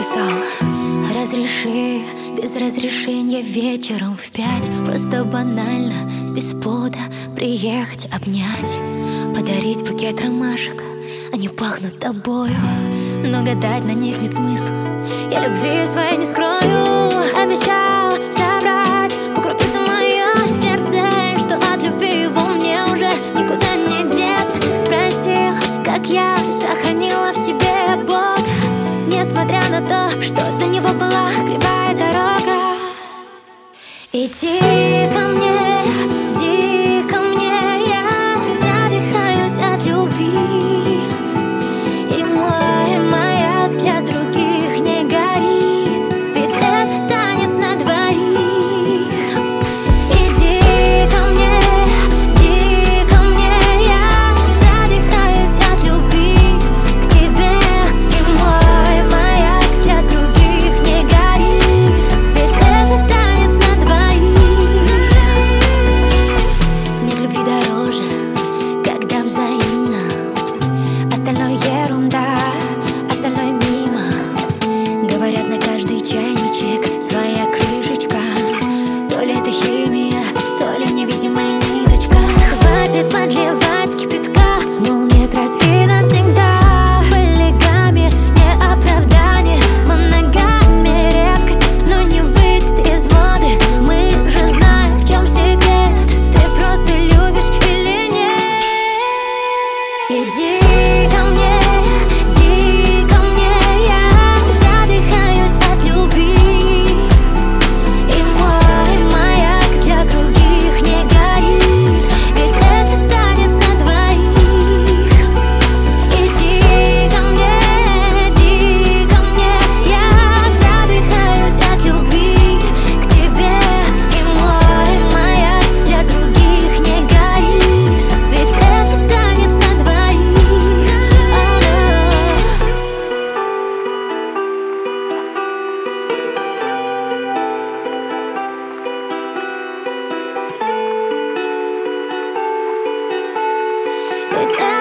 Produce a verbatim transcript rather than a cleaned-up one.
написал: разреши без разрешения вечером в пять, просто банально, без повода приехать, обнять, подарить букет ромашек. Они пахнут тобою, но гадать на них нет смысла. Я любви своей не скрою. Обещал собрать по крупице мое сердце, что от любви его мне уже никуда не деться. Спросил, как я сохранила в себе Бога, несмотря на то, что до него была кривая дорога. Иди ко мне, иди ко мне, я задыхаюсь от любви, и мой маяк для других не горит, ведь это танец на двоих. Иди ко мне, иди ко мне, я задыхаюсь от любви к тебе, и мой маяк для других не горит, ведь это танец на двоих. Нет любви дороже, когда взаимно, остальное ерунда, остальное мимо. Говорят, на каждый чайничек своя крышечка. То ли это химия, то ли невидимая ниточка. Хватит подливать кипятка, мол, нет раз и навсегда. Полигамия не оправдание, моногамия редкость, но не выйдет из моды. Мы же знаем, в чем секрет, ты просто любишь или нет. Иди ко мне, иди ко мне, я задыхаюсь от любви, и мой маяк для других не горит, ведь это танец на двоих. Иди ко мне, иди ко мне, я задыхаюсь от любви к тебе, и мой маяк для других не горит, ведь это танец на двоих. Ведь